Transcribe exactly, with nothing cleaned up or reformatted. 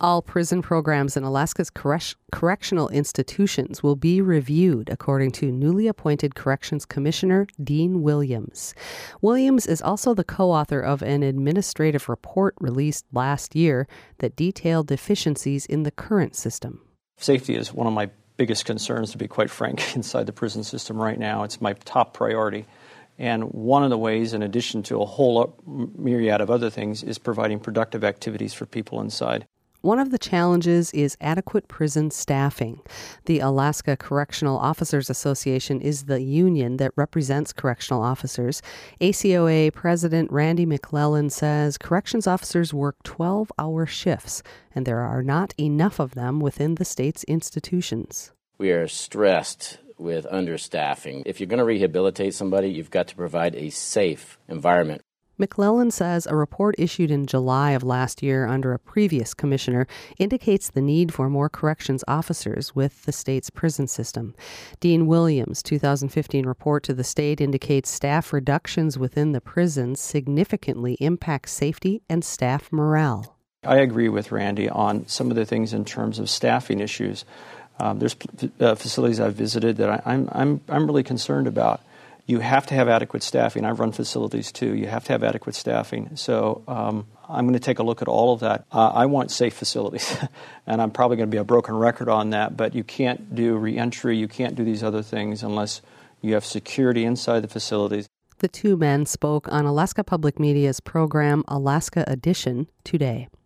All prison programs in Alaska's correc- correctional institutions will be reviewed, according to newly appointed Corrections Commissioner Dean Williams. Williams is also the co-author of an administrative report released last year that detailed deficiencies in the current system. Safety is one of my biggest concerns, to be quite frank, inside the prison system right now. It's my top priority. And one of the ways, in addition to a whole myriad of other things, is providing productive activities for people inside. One of the challenges is adequate prison staffing. The Alaska Correctional Officers Association is the union that represents correctional officers. A C O A President Randy McClellan says corrections officers work twelve-hour shifts, and there are not enough of them within the state's institutions. We are stressed with understaffing. If you're going to rehabilitate somebody, you've got to provide a safe environment. McClellan says a report issued in July of last year under a previous commissioner indicates the need for more corrections officers with the state's prison system. Dean Williams' two thousand fifteen report to the state indicates staff reductions within the prisons significantly impact safety and staff morale. I agree with Randy on some of the things in terms of staffing issues. Um, there's uh, facilities I've visited that I, I'm, I'm, I'm really concerned about. You have to have adequate staffing. I've run facilities too. You have to have adequate staffing. So um, I'm going to take a look at all of that. Uh, I want safe facilities, and I'm probably going to be a broken record on that, but you can't do reentry, you can't do these other things unless you have security inside the facilities. The two men spoke on Alaska Public Media's program Alaska Edition today.